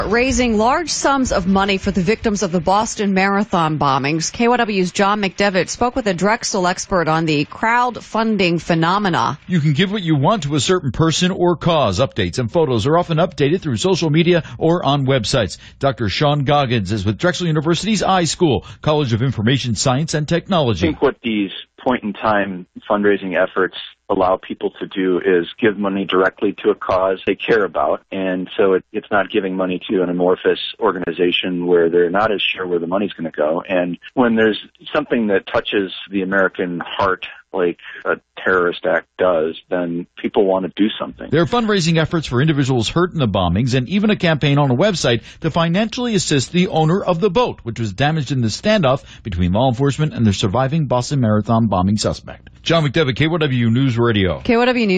Raising large sums of money for the victims of the Boston Marathon bombings. KYW's John McDevitt spoke with a Drexel expert on the crowdfunding phenomena. You can give what you want to a certain person or cause. Updates and photos are often updated through social media or on websites. Dr. Sean Goggins is with Drexel University's iSchool, College of Information Science and Technology. I think what these point-in-time fundraising efforts allow people to do is give money directly to a cause they care about. And so it's not giving money to an amorphous organization where they're not as sure where the money's going to go. And when there's something that touches the American heart, like a terrorist act does, then people want to do something. There are fundraising efforts for individuals hurt in the bombings and even a campaign on a website to financially assist the owner of the boat, which was damaged in the standoff between law enforcement and the surviving Boston Marathon bombing suspect. John McDevitt, KYW News Radio. KYW News.